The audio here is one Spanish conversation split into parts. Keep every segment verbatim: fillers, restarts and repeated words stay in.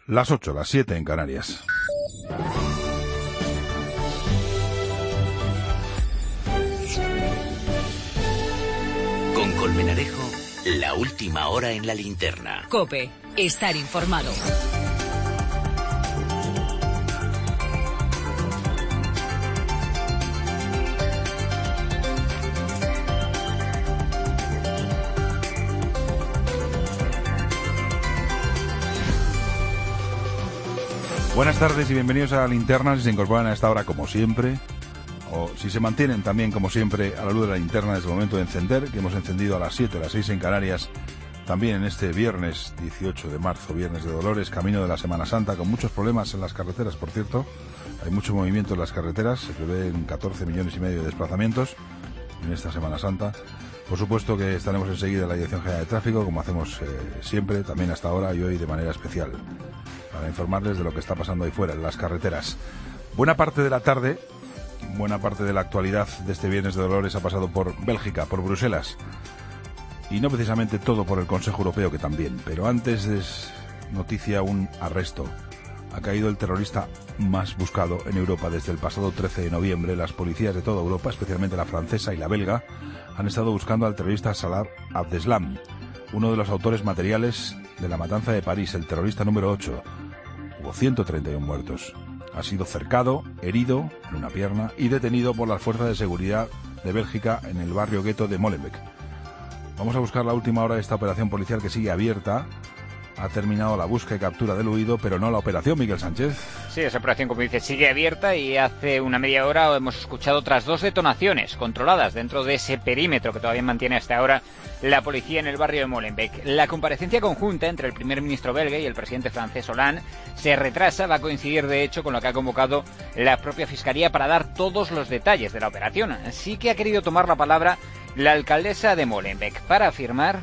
Las ocho, las siete en Canarias. Con Colmenarejo, la última hora en la linterna. COPE, estar informado. Buenas tardes y bienvenidos a la linterna. Si se incorporan a esta hora como siempre, o si se mantienen también como siempre a la luz de la linterna desde el momento de encender, que hemos encendido a las siete, a las seis en Canarias, también en este viernes dieciocho de marzo, viernes de Dolores, camino de la Semana Santa, con muchos problemas en las carreteras, por cierto. Hay mucho movimiento en las carreteras, se prevén catorce millones y medio de desplazamientos en esta Semana Santa. Por supuesto que estaremos enseguida en la Dirección General de Tráfico, como hacemos eh, siempre, también hasta ahora y hoy de manera especial, para informarles de lo que está pasando ahí fuera, en las carreteras. Buena parte de la tarde, buena parte de la actualidad de este viernes de Dolores ha pasado por Bélgica, por Bruselas. Y no precisamente todo por el Consejo Europeo, que también. Pero antes es noticia un arresto. Ha caído el terrorista más buscado en Europa desde el pasado trece de noviembre. Las policías de toda Europa, especialmente la francesa y la belga, han estado buscando al terrorista Salah Abdeslam, uno de los autores materiales de la matanza de París, el terrorista número ocho. Hubo ciento treinta y uno muertos. Ha sido cercado, herido en una pierna y detenido por las fuerzas de seguridad de Bélgica en el barrio gueto de Molenbeek. Vamos a buscar la última hora de esta operación policial que sigue abierta. Ha terminado la búsqueda y captura del huido, pero no la operación, Miguel Sánchez. Sí, esa operación, como dice, sigue abierta y hace una media hora hemos escuchado otras dos detonaciones controladas dentro de ese perímetro que todavía mantiene hasta ahora la policía en el barrio de Molenbeek. La comparecencia conjunta entre el primer ministro belga y el presidente francés Hollande se retrasa, va a coincidir de hecho con lo que ha convocado la propia Fiscalía para dar todos los detalles de la operación. Sí que ha querido tomar la palabra la alcaldesa de Molenbeek para afirmar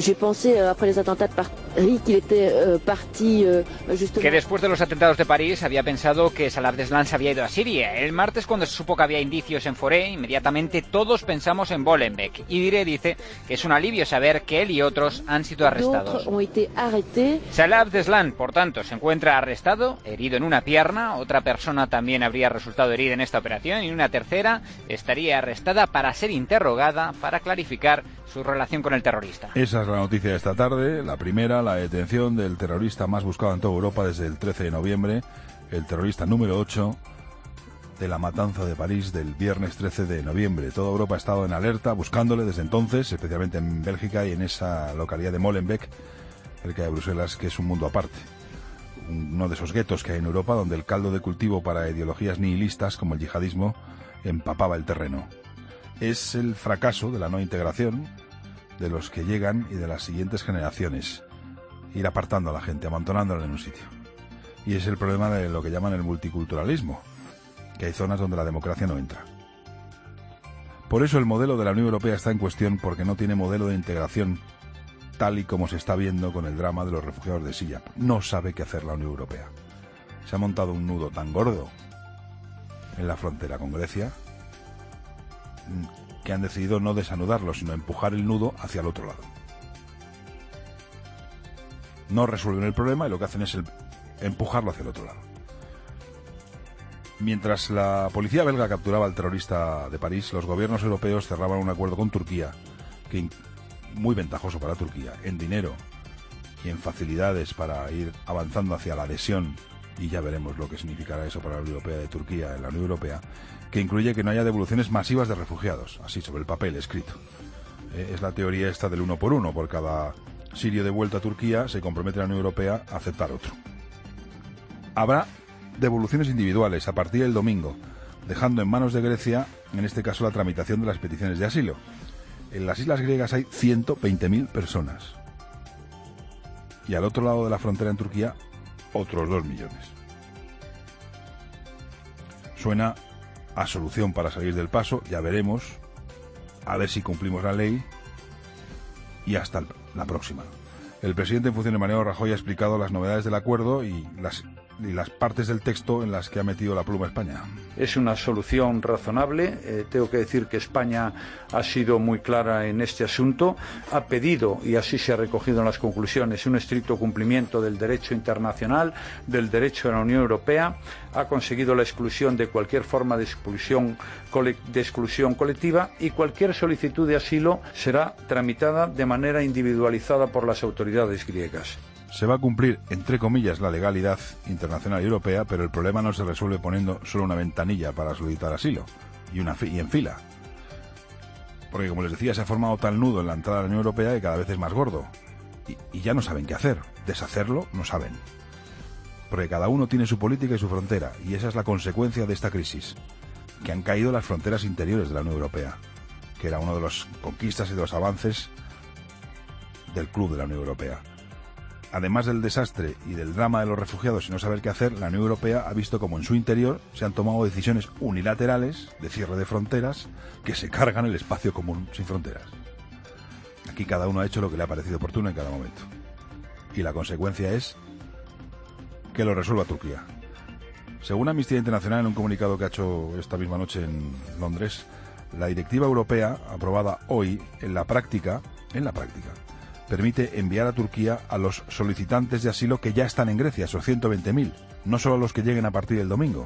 que después de los atentados de París había pensado que Salah Abdeslam se había ido a Siria. El martes, cuando se supo que había indicios en Foré, inmediatamente todos pensamos en Molenbeek. Y Diré dice que es un alivio saber que él y otros han sido arrestados. Salah Abdeslam, por tanto, se encuentra arrestado, herido en una pierna. Otra persona también habría resultado herida en esta operación y una tercera estaría arrestada para ser interrogada para clarificar su relación con el terrorista. Esa es la noticia de esta tarde. La primera, la detención del terrorista más buscado en toda Europa desde el trece de noviembre, el terrorista número ocho de la matanza de París del viernes trece de noviembre. Toda Europa ha estado en alerta buscándole desde entonces, especialmente en Bélgica y en esa localidad de Molenbeek, cerca de Bruselas, que es un mundo aparte. Uno de esos guetos que hay en Europa donde el caldo de cultivo para ideologías nihilistas como el yihadismo empapaba el terreno. Es el fracaso de la no integración de los que llegan y de las siguientes generaciones. Ir apartando a la gente, amontonándola en un sitio. Y es el problema de lo que llaman el multiculturalismo, que hay zonas donde la democracia no entra. Por eso el modelo de la Unión Europea está en cuestión, porque no tiene modelo de integración tal y como se está viendo con el drama de los refugiados de Siria. No sabe qué hacer la Unión Europea. Se ha montado un nudo tan gordo en la frontera con Grecia que han decidido no desanudarlo, sino empujar el nudo hacia el otro lado. No resuelven el problema y lo que hacen es el, empujarlo hacia el otro lado. Mientras la policía belga capturaba al terrorista de París, los gobiernos europeos cerraban un acuerdo con Turquía, que muy ventajoso para Turquía, en dinero y en facilidades para ir avanzando hacia la adhesión, y ya veremos lo que significará eso para la Unión Europea de Turquía en la Unión Europea, que incluye que no haya devoluciones masivas de refugiados, así sobre el papel escrito. Eh, es la teoría esta del uno por uno, por cada sirio devuelto a Turquía se compromete la Unión Europea a aceptar otro. Habrá devoluciones individuales a partir del domingo, dejando en manos de Grecia, en este caso, la tramitación de las peticiones de asilo. En las islas griegas hay ciento veinte mil personas. Y al otro lado de la frontera en Turquía, otros dos millones. Suena a solución para salir del paso, ya veremos, a ver si cumplimos la ley, y hasta la próxima. El presidente en funciones, Mariano Rajoy, ha explicado las novedades del acuerdo y las y las partes del texto en las que ha metido la pluma España. Es una solución razonable. Eh, tengo que decir que España ha sido muy clara en este asunto. Ha pedido, y así se ha recogido en las conclusiones, un estricto cumplimiento del derecho internacional, del derecho de la Unión Europea. Ha conseguido la exclusión de cualquier forma de exclusión, de exclusión colectiva, y cualquier solicitud de asilo será tramitada de manera individualizada por las autoridades griegas. Se va a cumplir, entre comillas, la legalidad internacional y europea, pero el problema no se resuelve poniendo solo una ventanilla para solicitar asilo y, una fi- y en fila. Porque, como les decía, se ha formado tal nudo en la entrada a la Unión Europea que cada vez es más gordo. Y, y ya no saben qué hacer. Deshacerlo no saben. Porque cada uno tiene su política y su frontera, y esa es la consecuencia de esta crisis. Que han caído las fronteras interiores de la Unión Europea, que era uno de las conquistas y de los avances del club de la Unión Europea. Además del desastre y del drama de los refugiados y no saber qué hacer, la Unión Europea ha visto como en su interior se han tomado decisiones unilaterales de cierre de fronteras que se cargan el espacio común sin fronteras. Aquí cada uno ha hecho lo que le ha parecido oportuno en cada momento. Y la consecuencia es que lo resuelva Turquía. Según Amnistía Internacional, en un comunicado que ha hecho esta misma noche en Londres, la directiva europea, aprobada hoy, en la práctica, en la práctica, permite enviar a Turquía a los solicitantes de asilo que ya están en Grecia, esos ciento veinte mil, no solo a los que lleguen a partir del domingo.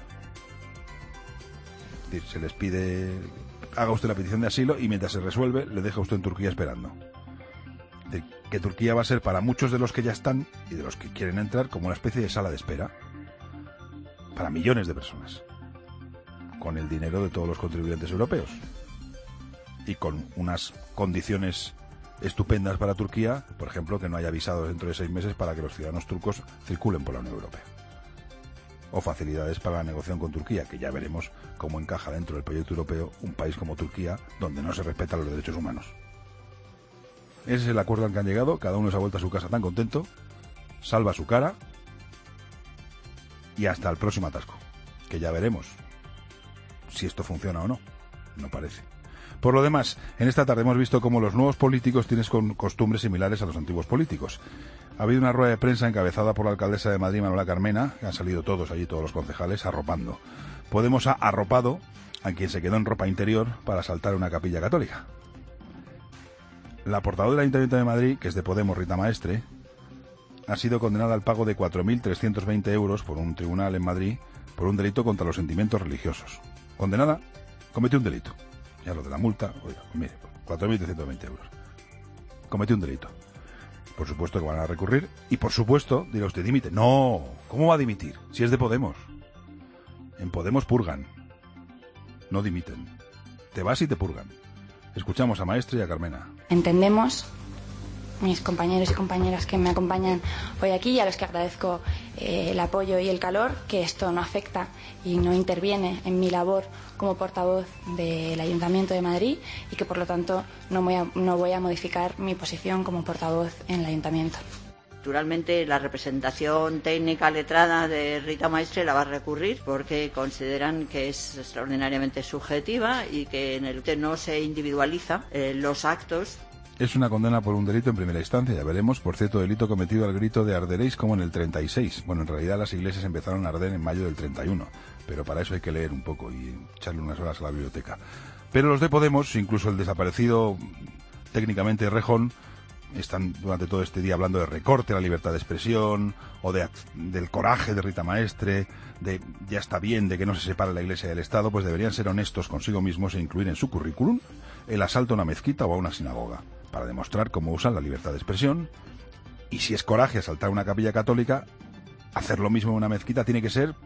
Es decir, se les pide, haga usted la petición de asilo y mientras se resuelve, le deja usted en Turquía esperando. Es decir, que Turquía va a ser para muchos de los que ya están y de los que quieren entrar como una especie de sala de espera para millones de personas, con el dinero de todos los contribuyentes europeos y con unas condiciones estupendas para Turquía, por ejemplo, que no haya visados dentro de seis meses para que los ciudadanos turcos circulen por la Unión Europea. O facilidades para la negociación con Turquía, que ya veremos cómo encaja dentro del proyecto europeo un país como Turquía, donde no se respetan los derechos humanos. Ese es el acuerdo al que han llegado, cada uno se ha vuelto a su casa tan contento, salva su cara, y hasta el próximo atasco, que ya veremos si esto funciona o no. No parece. Por lo demás, en esta tarde hemos visto cómo los nuevos políticos tienen con costumbres similares a los antiguos políticos. Ha habido una rueda de prensa encabezada por la alcaldesa de Madrid, Manuela Carmena, que han salido todos allí, todos los concejales, arropando. Podemos ha arropado a quien se quedó en ropa interior para asaltar una capilla católica. La portavoz del Ayuntamiento de Madrid, que es de Podemos, Rita Maestre, ha sido condenada al pago de cuatro mil trescientos veinte euros por un tribunal en Madrid por un delito contra los sentimientos religiosos. Condenada, cometió un delito. Ya lo de la multa, oiga, mire, cuatro mil trescientos veinte euros. Cometió un delito. Por supuesto que van a recurrir y por supuesto, dirá usted, dimite. No, ¿cómo va a dimitir? Si es de Podemos. En Podemos purgan. No dimiten. Te vas y te purgan. Escuchamos a Maestre y a Carmena. Entendemos, mis compañeros y compañeras que me acompañan hoy aquí y a los que agradezco eh, el apoyo y el calor, que esto no afecta y no interviene en mi labor como portavoz del Ayuntamiento de Madrid y que por lo tanto no voy a, no voy a modificar mi posición como portavoz en el Ayuntamiento. Naturalmente, la representación técnica letrada de Rita Maestre la va a recurrir porque consideran que es extraordinariamente subjetiva y que en el que no se individualiza eh, los actos. Es una condena por un delito en primera instancia, ya veremos, por cierto delito cometido al grito de arderéis como en el treinta y seis. Bueno, en realidad las iglesias empezaron a arder en mayo del treinta y uno, pero para eso hay que leer un poco y echarle unas horas a la biblioteca. Pero los de Podemos, incluso el desaparecido técnicamente Rejón, están durante todo este día hablando de recorte a la libertad de expresión, o de, del coraje de Rita Maestre, de ya está bien, de que no se separe la Iglesia del Estado. Pues deberían ser honestos consigo mismos e incluir en su currículum el asalto a una mezquita o a una sinagoga, para demostrar cómo usan la libertad de expresión. Y si es coraje asaltar una capilla católica, hacer lo mismo en una mezquita tiene que ser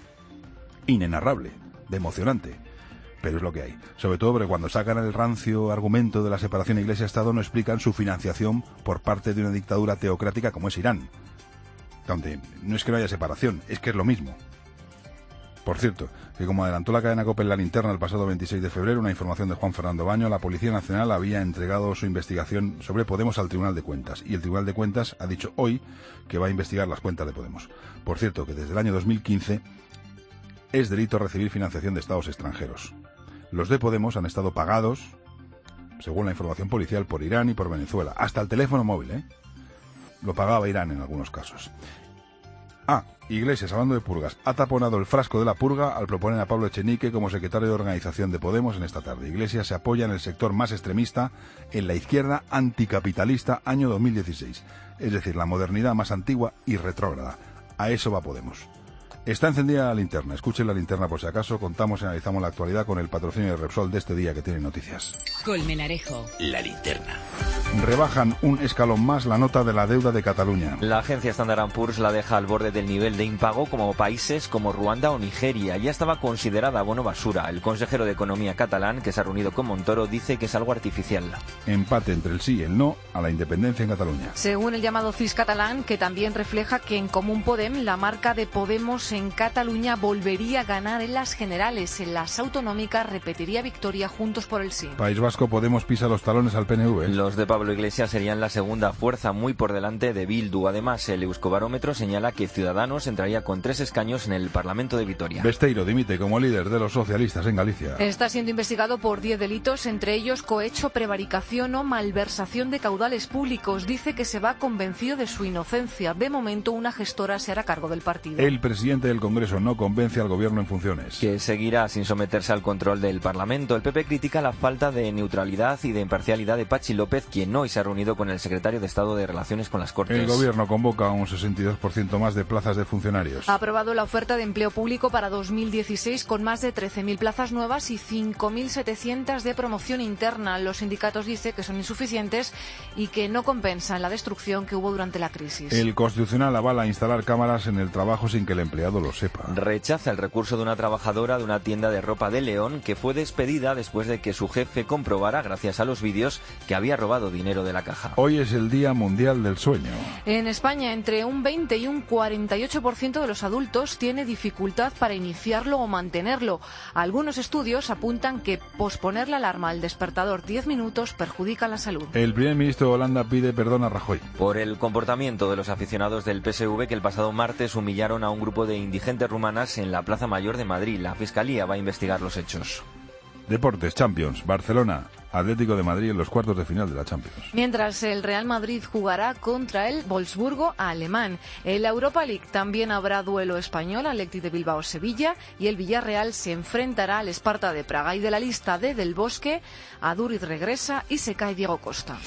inenarrable, de emocionante. Pero es lo que hay. Sobre todo porque cuando sacan el rancio argumento de la separación Iglesia-Estado no explican su financiación por parte de una dictadura teocrática como es Irán. Donde no es que no haya separación, es que es lo mismo. Por cierto, que como adelantó la cadena COPE en la linterna el pasado veintiséis de febrero, una información de Juan Fernando Baño, la Policía Nacional había entregado su investigación sobre Podemos al Tribunal de Cuentas. Y el Tribunal de Cuentas ha dicho hoy que va a investigar las cuentas de Podemos. Por cierto, que desde el año dos mil quince es delito recibir financiación de estados extranjeros. Los de Podemos han estado pagados, según la información policial, por Irán y por Venezuela. Hasta el teléfono móvil, ¿eh? Lo pagaba Irán en algunos casos. Ah, Iglesias, hablando de purgas, ha taponado el frasco de la purga al proponer a Pablo Echenique como secretario de organización de Podemos en esta tarde. Iglesias se apoya en el sector más extremista, en la izquierda anticapitalista año dos mil dieciséis. Es decir, la modernidad más antigua y retrógrada. A eso va Podemos. Está encendida la linterna. Escuchen la linterna por si acaso. Contamos y analizamos la actualidad con el patrocinio de Repsol de este día que tiene noticias. Colmenarejo. La linterna. Rebajan un escalón más la nota de la deuda de Cataluña. La agencia Standard and Poor's la deja al borde del nivel de impago como países como Ruanda o Nigeria. Ya estaba considerada bono basura. El consejero de Economía catalán, que se ha reunido con Montoro, dice que es algo artificial. Empate entre el sí y el no a la independencia en Cataluña. Según el llamado C I S catalán, que también refleja que en Común Podem, la marca de Podemos en Cataluña volvería a ganar en las generales. En las autonómicas repetiría victoria Juntos por el Sí. País Vasco, Podemos pisa los talones al P N V. Los de Pablo Iglesias serían la segunda fuerza, muy por delante de Bildu. Además, el Euskobarómetro señala que Ciudadanos entraría con tres escaños en el Parlamento de Vitoria. Besteiro dimite como líder de los socialistas en Galicia. Está siendo investigado por diez delitos, entre ellos cohecho, prevaricación o malversación de caudales públicos. Dice que se va convencido de su inocencia. De momento, una gestora se hará cargo del partido. El presidente del Congreso no convence al gobierno en funciones. Que seguirá sin someterse al control del Parlamento. El P P critica la falta de neutralidad y de imparcialidad de Patxi López, quien hoy se ha reunido con el secretario de Estado de Relaciones con las Cortes. El gobierno convoca un sesenta y dos por ciento más de plazas de funcionarios. Ha aprobado la oferta de empleo público para dos mil dieciséis con más de trece mil plazas nuevas y cinco mil setecientas de promoción interna. Los sindicatos dicen que son insuficientes y que no compensan la destrucción que hubo durante la crisis. El Constitucional avala instalar cámaras en el trabajo sin que el empleado lo sepa. Rechaza el recurso de una trabajadora de una tienda de ropa de León que fue despedida después de que su jefe comprobara, gracias a los vídeos, que había robado dinero de la caja. Hoy es el Día Mundial del Sueño. En España, entre un veinte y un cuarenta y ocho por ciento de los adultos tiene dificultad para iniciarlo o mantenerlo. Algunos estudios apuntan que posponer la alarma al despertador diez minutos perjudica la salud. El primer ministro de Holanda pide perdón a Rajoy. Por el comportamiento de los aficionados del P S V que el pasado martes humillaron a un grupo de indigentes rumanas en la Plaza Mayor de Madrid. La Fiscalía va a investigar los hechos. Deportes, Champions, Barcelona, Atlético de Madrid en los cuartos de final de la Champions. Mientras el Real Madrid jugará contra el Wolfsburgo alemán. En la Europa League también habrá duelo español, Athletic de Bilbao-Sevilla, y el Villarreal se enfrentará al Sparta de Praga. Y de la lista de Del Bosque, Aduriz regresa y se cae Diego Costa.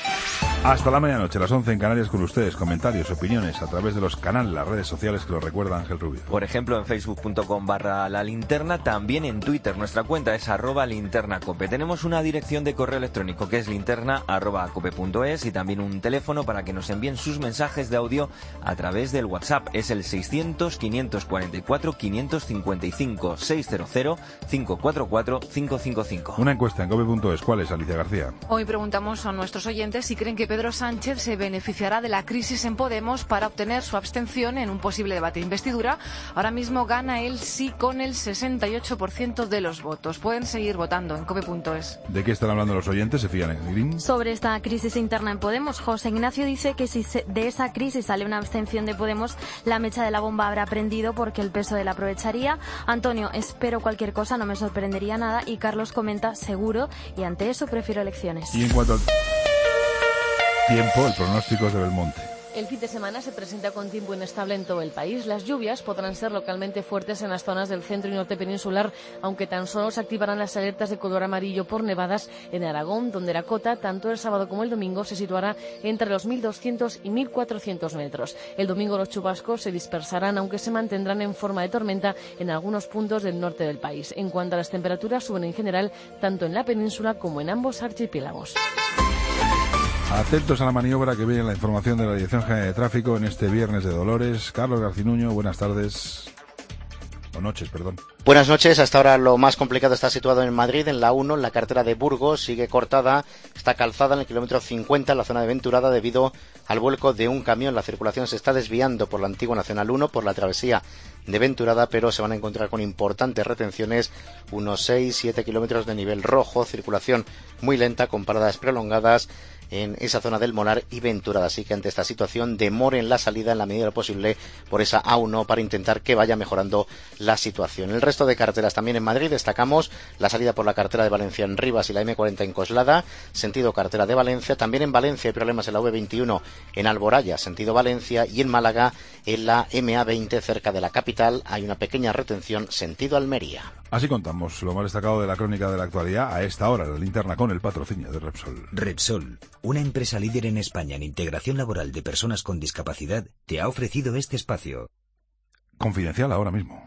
Hasta la medianoche, las once en Canarias, con ustedes. Comentarios, opiniones a través de los canales, las redes sociales que lo recuerda Ángel Rubio. Por ejemplo, en facebook punto com barra la linterna, también en Twitter. Nuestra cuenta es arroba linternacope. Tenemos una dirección de correo electrónico que es linterna arroba cope punto es y también un teléfono para que nos envíen sus mensajes de audio a través del WhatsApp. Es el seiscientos, quinientos cuarenta y cuatro, quinientos cincuenta y cinco, seiscientos, cinco cuatro cuatro, cinco cinco cinco. Una encuesta en cope punto es. ¿Cuál es, Alicia García? Hoy preguntamos a nuestros oyentes si creen que Pedro Sánchez se beneficiará de la crisis en Podemos para obtener su abstención en un posible debate de investidura. Ahora mismo gana el sí con el sesenta y ocho por ciento de los votos. Pueden seguir votando en cope punto es. ¿De qué están hablando los oyentes? ¿Se fían en Green? Sobre esta crisis interna en Podemos, José Ignacio dice que si de esa crisis sale una abstención de Podemos, la mecha de la bomba habrá prendido porque el P S O E la aprovecharía. Antonio, espero cualquier cosa, no me sorprendería nada. Y Carlos comenta, seguro, y ante eso prefiero elecciones. Y en cuanto al tiempo, el pronóstico es de Belmonte. El fin de semana se presenta con tiempo inestable en todo el país. Las lluvias podrán ser localmente fuertes en las zonas del centro y norte peninsular, aunque tan solo se activarán las alertas de color amarillo por nevadas en Aragón, donde la cota, tanto el sábado como el domingo, se situará entre los mil doscientos y mil cuatrocientos metros. El domingo los chubascos se dispersarán, aunque se mantendrán en forma de tormenta en algunos puntos del norte del país. En cuanto a las temperaturas, suben en general tanto en la península como en ambos archipiélagos. Atentos a la maniobra que viene en la información de la Dirección General de Tráfico en este viernes de Dolores. Carlos Garcinuño, buenas tardes. O noches, perdón. Buenas noches. Hasta ahora lo más complicado está situado en Madrid, en la uno, en la carretera de Burgos. Sigue cortada, está calzada en el kilómetro cincuenta, en la zona de Venturada, debido al vuelco de un camión. La circulación se está desviando por la antigua Nacional uno, por la travesía de Venturada, pero se van a encontrar con importantes retenciones, unos seis siete kilómetros de nivel rojo, circulación muy lenta con paradas prolongadas en esa zona del Molar y Venturada. Así que ante esta situación demoren la salida en la medida de lo posible por esa A uno para intentar que vaya mejorando la situación. El resto de carreteras también en Madrid destacamos la salida por la carretera de Valencia en Rivas y la eme cuarenta en Coslada, sentido carretera de Valencia. También en Valencia hay problemas en la u ve veintiuno en Alboraya, sentido Valencia, y en Málaga en la eme a veinte cerca de la capital hay una pequeña retención sentido Almería. Así contamos lo más destacado de la crónica de la actualidad a esta hora, la linterna con el patrocinio de Repsol. Repsol, una empresa líder en España en integración laboral de personas con discapacidad, te ha ofrecido este espacio. Confidencial ahora mismo.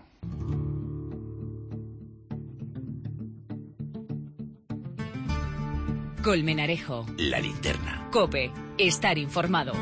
Colmenarejo. La linterna. COPE. Estar informado.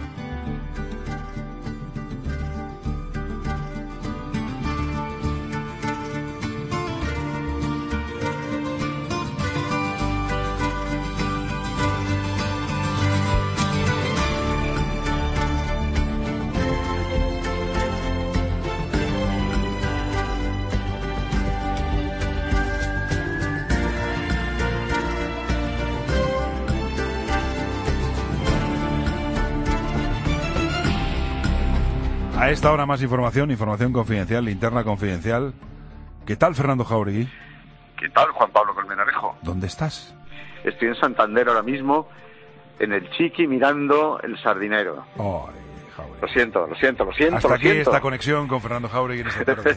A esta hora más información, información confidencial, linterna confidencial. ¿Qué tal, Fernando Jauregui? ¿Qué tal, Juan Pablo Colmenarejo? ¿Dónde estás? Estoy en Santander ahora mismo, en el Chiqui, mirando el Sardinero. Ay, Jauregui. Lo siento, lo siento, lo siento. Hasta lo aquí siento. esta conexión con Fernando Jauregui en esta tarde.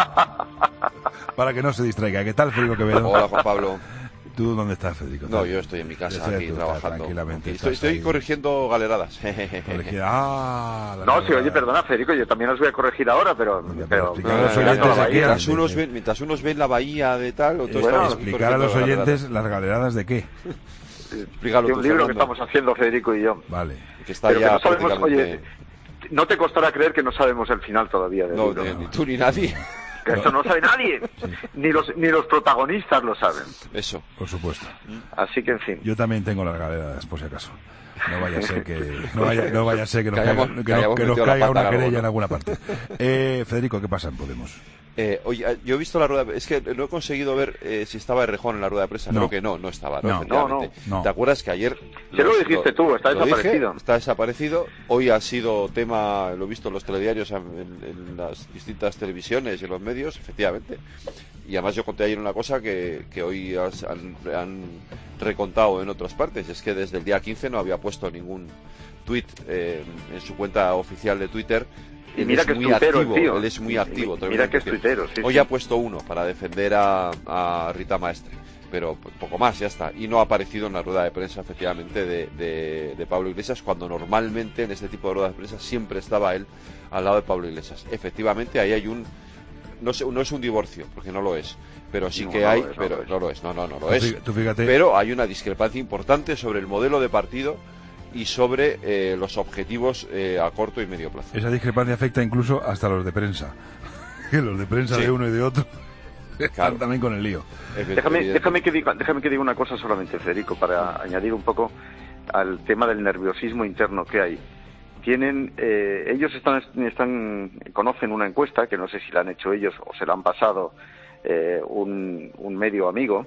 Para que no se distraiga. ¿Qué tal, Federico Quevedo? Hola, Juan Pablo. ¿Tú dónde estás, Federico? No, yo estoy en mi casa, Estoy aquí tú, trabajando. Tranquilamente. Estoy, estoy corrigiendo galeradas. Corregir. Ah, la No, galera. sí, oye, perdona, Federico, yo también os voy a corregir ahora, pero... pero, explicar a los pero- oyentes la de bahía. qué mientras, unos ven, mientras unos ven la bahía de tal, otros Bueno, están explicar a los corrigiendo oyentes las galeradas de qué. Explícalo de tú, un libro que Fernando. estamos haciendo Federico y yo. Vale. Que está Pero que ya no sabemos, prácticamente- oye, no te costará creer que no sabemos el final todavía del No, libro. ni, ni tú ni nadie. Que eso no sabe nadie. Ni los ni los protagonistas lo saben. Eso. Por supuesto. Así que, en fin. Yo también tengo las galeradas, por si acaso. No vaya a ser que no vaya, no vaya a ser que nos Que caiga, hayamos- que que nos- hayamos que nos metido la caiga pata una a algo, querella ¿no? en alguna parte. Eh, Federico, ¿qué pasa en Podemos? Eh, oye, yo he visto la rueda, es que no he conseguido ver eh, si estaba Errejón en la rueda de prensa. No. Creo que no, no estaba. No. efectivamente. No, no. ¿Te acuerdas que ayer? Se lo dijiste tú, está lo dije, desaparecido. está desaparecido. Hoy ha sido tema, lo he visto en los telediarios, en, en las distintas televisiones y en los medios, efectivamente. Y además yo conté ayer una cosa que, que hoy has- han, han recontado en otras partes, es que desde el día quince no había puesto ningún tuit eh, en su cuenta oficial de Twitter. Y Él mira es que es muy tuitero, activo, el tío. él es muy Y- activo. y- te lo mira voy a que es decir. tuitero, sí, Hoy sí. ha puesto uno para defender a, a Rita Maestre, pero p- poco más, ya está. Y no ha aparecido en la rueda de prensa, efectivamente, de, de, de Pablo Iglesias, cuando normalmente en este tipo de ruedas de prensa siempre estaba él al lado de Pablo Iglesias. Efectivamente, ahí hay un... No, sé, no es un divorcio, porque no lo es, pero sí No, que no hay, lo es, no pero lo es. no lo es, no, no, no lo Tú es. fí- tú fíjate- Pero hay una discrepancia importante sobre el modelo de partido y sobre eh, los objetivos eh, a corto y medio plazo. Esa discrepancia afecta incluso hasta a los de prensa. Que los de prensa Sí. de uno y de otro están también con el lío. Déjame, déjame, que diga, déjame que diga una cosa solamente, Federico, para añadir un poco al tema del nerviosismo interno que hay. Tienen, eh, ellos están, están, conocen una encuesta, que no sé si la han hecho ellos o se la han pasado eh, un, un medio amigo,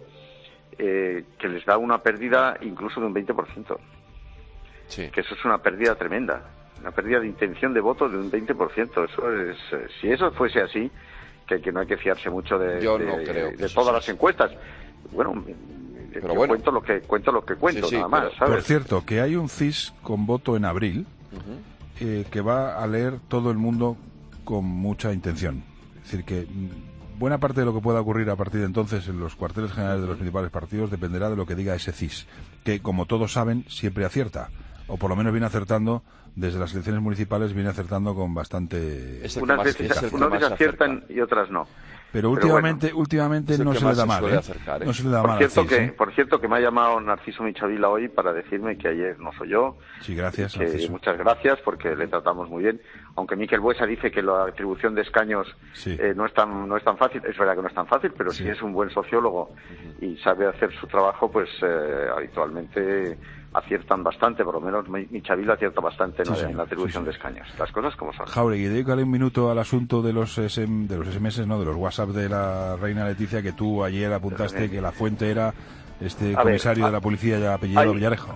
eh, que les da una pérdida incluso de un veinte por ciento. Sí. Que eso es una pérdida tremenda, una pérdida de intención de voto de un veinte por ciento. Eso es, eh, si eso fuese así, que, que no hay que fiarse mucho de, Yo de- no creo que de eso todas sea las encuestas. Bueno, Pero yo bueno. cuento lo que cuento lo que cuento, Sí, sí, nada más, pero- ¿sabes? Por cierto, que hay un C I S con voto en abril Ujú. eh, que va a leer todo el mundo con mucha intención. Es decir, que mm, buena parte de lo que pueda ocurrir a partir de entonces en los cuarteles generales de los principales partidos dependerá de lo que diga ese C I S, que como todos saben siempre acierta, o por lo menos viene acertando desde las elecciones municipales, viene acertando con bastante Es el que Unas más- veces, es el que unas más veces aciertan acerca. y otras no. Pero Pero últimamente, bueno. últimamente Es el no que se le más da se mal, suele ¿eh? acercar, ¿eh? No se le da Por mal al cierto, C I S, que, ¿eh? por cierto que me ha llamado Narciso Michavila hoy para decirme que ayer no soy yo. Sí, gracias, Que Narciso. muchas gracias porque le tratamos muy bien. Aunque Miquel Buesa dice que la atribución de escaños Sí. eh, no es tan no es tan fácil, es verdad que no es tan fácil, pero Sí. si es un buen sociólogo y sabe hacer su trabajo, pues eh, habitualmente aciertan bastante, por lo menos Mi- Michavila acierta bastante Sí, ¿no? señor, en la atribución sí, de escaños. Las cosas como son. Jauregui, dedícale un minuto al asunto de los S M, de los S M S, no, de los WhatsApp de la reina Leticia, que tú ayer apuntaste que la fuente era este A ver, comisario a- de la policía ya apellidado hay- Villarejo.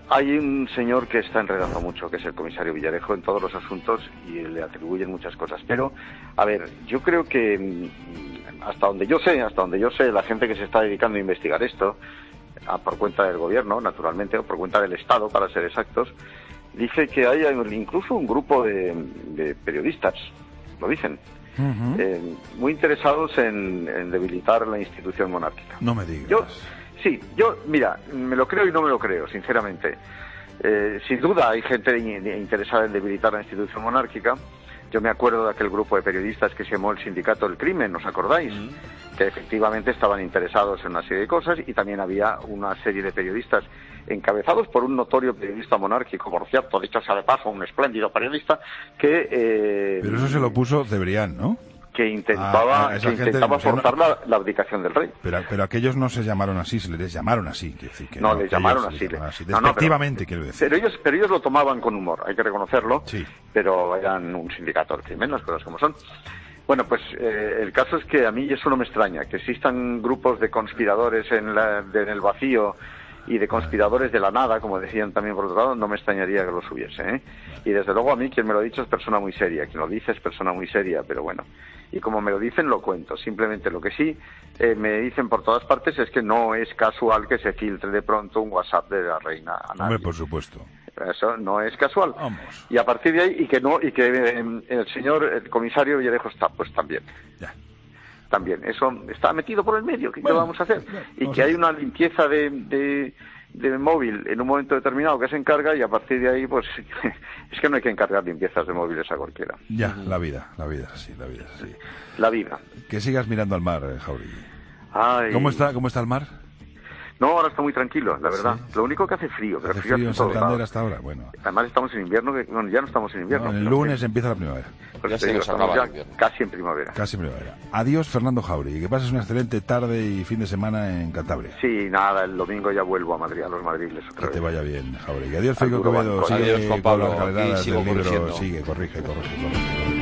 Hay un señor que está enredando mucho, que es el comisario Villarejo, en todos los asuntos y le atribuyen muchas cosas. Pero, a ver, yo creo que hasta donde yo sé, hasta donde yo sé, la gente que se está dedicando a investigar esto, a, por cuenta del gobierno, naturalmente, o por cuenta del Estado, para ser exactos, dice que hay incluso un grupo de, de periodistas, lo dicen, uh-huh. eh, muy interesados en, en debilitar la institución monárquica. No me digas. Yo, Sí, yo, mira, me lo creo y no me lo creo, sinceramente. Eh, sin duda hay gente interesada en debilitar la institución monárquica. Yo me acuerdo de aquel grupo de periodistas que se llamó el Sindicato del Crimen, ¿os acordáis? Mm. Que efectivamente estaban interesados en una serie de cosas, y también había una serie de periodistas encabezados por un notorio periodista monárquico, por cierto, dicho sea de paso, un espléndido periodista, que... Eh, Pero eso se lo puso Cebrián, ¿no? que intentaba, ah, que intentaba gente, forzar no, la, la abdicación del rey. Pero, pero aquellos no se llamaron así, se les llamaron así. Que, que no, no, les llamaron así. Le, así despectivamente, no, no, pero, quiero decir. Pero ellos, pero ellos lo tomaban con humor, hay que reconocerlo, sí. Pero eran un sindicato del crimen, las cosas como son. Bueno, pues eh, el caso es que a mí eso no me extraña, que existan grupos de conspiradores en, la, de, en el vacío y de conspiradores de la nada, como decían también por otro lado, no me extrañaría que los hubiese, ¿eh? Y desde luego a mí quien me lo ha dicho es persona muy seria, quien lo dice es persona muy seria, pero bueno, y como me lo dicen lo cuento. Simplemente lo que sí eh, me dicen por todas partes es que no es casual que se filtre de pronto un WhatsApp de la reina a nadie. Hombre, por supuesto. Eso no es casual. Vamos. Y a partir de ahí, y que no, y que eh, el señor, el comisario Villarejo está, pues también. Ya. También, eso está metido por el medio, ¿qué bueno, vamos a hacer? No, y que hay una limpieza de, de, de móvil en un momento determinado que se encarga, y a partir de ahí, pues, es que no hay que encargar limpiezas de móviles a cualquiera. Ya, la vida, la vida es así, la vida es así. La vida. Que sigas mirando al mar, eh, Jauregui. Ay. ¿Cómo está, cómo está el mar? No, ahora está muy tranquilo, la verdad. Sí. Lo único que hace frío. Hace frío, frío en Santander hasta ahora, bueno. Además estamos en invierno, que, bueno, ya no estamos en invierno. No, el lunes que... empieza la primavera. Pues ya se digo, estamos ya casi en primavera. Casi en primavera. Adiós, Fernando Jauregui, que pases una excelente tarde y fin de semana en Cantabria. Sí, nada, el domingo ya vuelvo a Madrid, a los madriles otra que vez. te vaya bien, Jauregui. Adiós, Feijóo Quevedo. Sigue Adiós, Juan Pablo. Con las galeradas del libro. Corrigiendo. Sigue, corrige, corrige, corrige. corrige.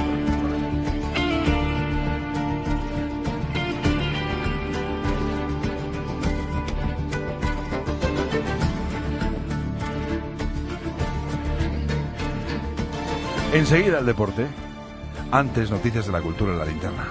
Enseguida el deporte. Antes, noticias de la cultura en la linterna.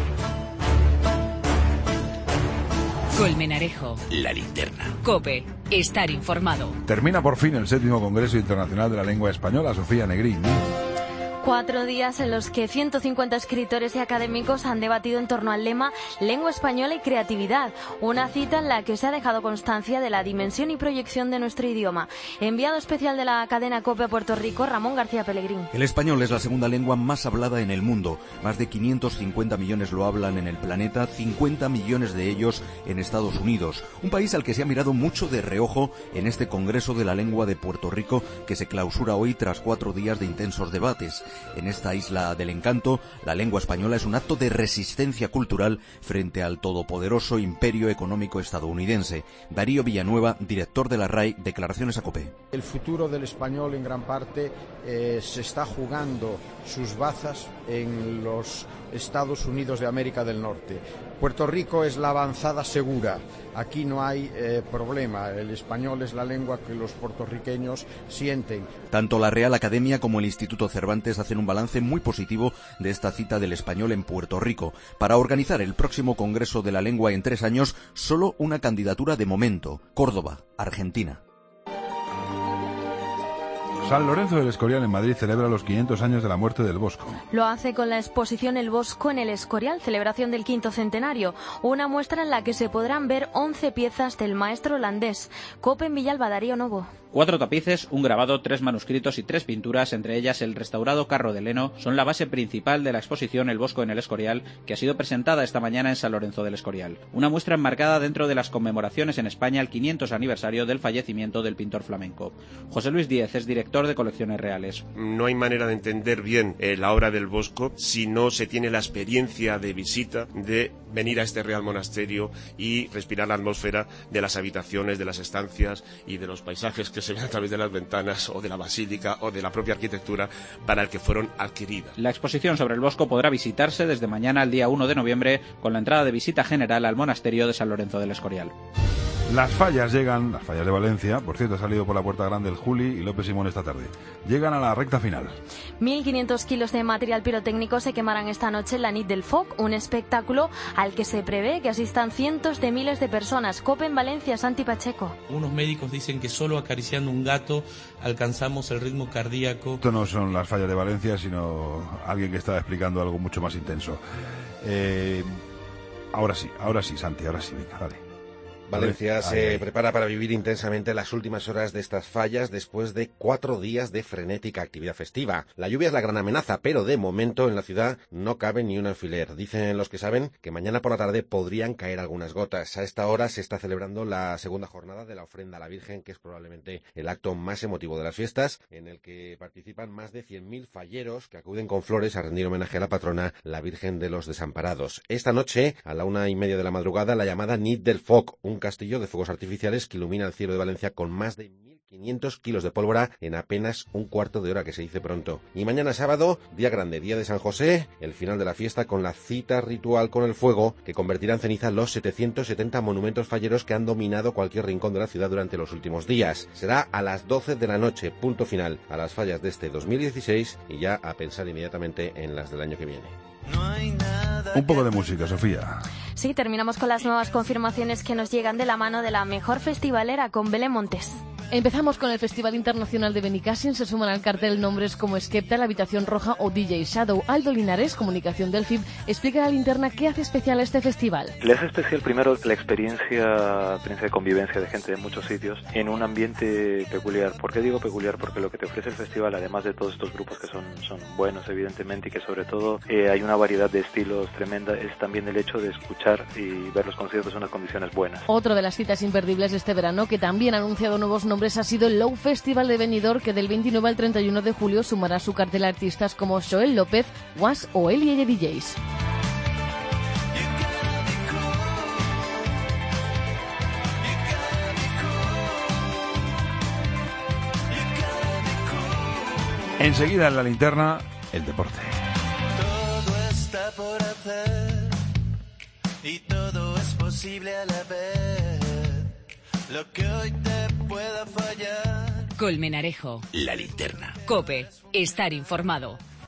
Colmenarejo. La linterna. COPE. Estar informado. Termina por fin el séptimo Congreso Internacional de la Lengua Española, Sofía Negrín. Cuatro días en los que ciento cincuenta escritores y académicos han debatido en torno al lema Lengua española y creatividad, una cita en la que se ha dejado constancia de la dimensión y proyección de nuestro idioma. Enviado especial de la cadena COPE a Puerto Rico, Ramón García Pellegrín. El español es la segunda lengua más hablada en el mundo. Más de quinientos cincuenta millones lo hablan en el planeta, cincuenta millones de ellos en Estados Unidos. Un país al que se ha mirado mucho de reojo en este Congreso de la Lengua de Puerto Rico, que se clausura hoy tras cuatro días de intensos debates. En esta isla del encanto, la lengua española es un acto de resistencia cultural frente al todopoderoso imperio económico estadounidense. Darío Villanueva, director de la R A I, declaraciones a COPE. El futuro del español en gran parte eh, se está jugando sus bazas en los Estados Unidos de América del Norte. Puerto Rico es la avanzada segura. Aquí no hay eh, problema. El español es la lengua que los puertorriqueños sienten. Tanto la Real Academia como el Instituto Cervantes hacen un balance muy positivo de esta cita del español en Puerto Rico. Para organizar el próximo Congreso de la Lengua en tres años, solo una candidatura de momento: Córdoba, Argentina. San Lorenzo del Escorial en Madrid celebra los quinientos años de la muerte del Bosco. Lo hace con la exposición El Bosco en el Escorial, celebración del quinto centenario, una muestra en la que se podrán ver once piezas del maestro holandés. COPE en Villalba, Darío Novo. Cuatro tapices, un grabado, tres manuscritos y tres pinturas, entre ellas el restaurado carro de Leno, son la base principal de la exposición El Bosco en el Escorial, que ha sido presentada esta mañana en San Lorenzo del Escorial. Una muestra enmarcada dentro de las conmemoraciones en España al quinientos aniversario del fallecimiento del pintor flamenco. José Luis Díez es director de Colecciones Reales. No hay manera de entender bien eh, la obra del Bosco si no se tiene la experiencia de visita, de venir a este Real Monasterio y respirar la atmósfera de las habitaciones, de las estancias y de los paisajes que se ven a través de las ventanas o de la basílica o de la propia arquitectura para el que fueron adquiridas. La exposición sobre el Bosco podrá visitarse desde mañana al día uno de noviembre con la entrada de visita general al monasterio de San Lorenzo del Escorial. Las fallas llegan, las fallas de Valencia, por cierto, ha salido por la puerta grande el Juli y López Simón esta tarde. Llegan a la recta final. mil quinientos kilos de material pirotécnico se quemarán esta noche en la Nit del Foc, un espectáculo al que se prevé que asistan cientos de miles de personas. COPE en Valencia, Santi Pacheco. Unos médicos dicen que solo acariciando un gato alcanzamos el ritmo cardíaco. Esto no son las fallas de Valencia, sino alguien que está explicando algo mucho más intenso. Eh, ahora sí, ahora sí, Santi, ahora sí, venga, dale. Valencia se prepara para vivir intensamente las últimas horas de estas fallas después de cuatro días de frenética actividad festiva. La lluvia es la gran amenaza, pero de momento en la ciudad no cabe ni un alfiler. Dicen los que saben que mañana por la tarde podrían caer algunas gotas. A esta hora se está celebrando la segunda jornada de la ofrenda a la Virgen, que es probablemente el acto más emotivo de las fiestas, en el que participan más de cien mil falleros que acuden con flores a rendir homenaje a la patrona, la Virgen de los Desamparados. Esta noche, a la una y media de la madrugada, la llamada Nit del Foc, un castillo de fuegos artificiales que ilumina el cielo de Valencia con más de mil quinientos kilos de pólvora en apenas un cuarto de hora, que se dice pronto. Y mañana sábado, día grande, día de San José, el final de la fiesta con la cita ritual con el fuego que convertirá en ceniza los setecientos setenta monumentos falleros que han dominado cualquier rincón de la ciudad durante los últimos días. Será a las doce de la noche, punto final a las fallas de este dos mil dieciséis, y ya a pensar inmediatamente en las del año que viene. Un poco de música, Sofía. Sí, terminamos con las nuevas confirmaciones que nos llegan de la mano de la mejor festivalera, con Belén Montes. Empezamos con el Festival Internacional de Benicàssim. Se suman al cartel nombres como Skepta, La Habitación Roja o D J Shadow. Aldo Linares, comunicación del F I B, explica a la linterna qué hace especial a este festival. Le hace especial primero la experiencia, experiencia de convivencia de gente de muchos sitios en un ambiente peculiar. ¿Por qué digo peculiar? Porque lo que te ofrece el festival, además de todos estos grupos que son, son buenos evidentemente, y que sobre todo eh, hay una variedad de estilos tremenda, es también el hecho de escuchar y ver los conciertos en unas condiciones buenas. Otra de las citas imperdibles de este verano, que también ha anunciado nuevos nombres, ha sido el Low Festival de Benidorm, que del veintinueve al treinta y uno de julio sumará a su cartel a artistas como Joel López, Was o Eli D Js. Enseguida en la linterna, el deporte. Todo está por hacer y todo es posible a la vez. Lo que hoy te pueda fallar. Colmenarejo. La linterna. COPE. Estar informado.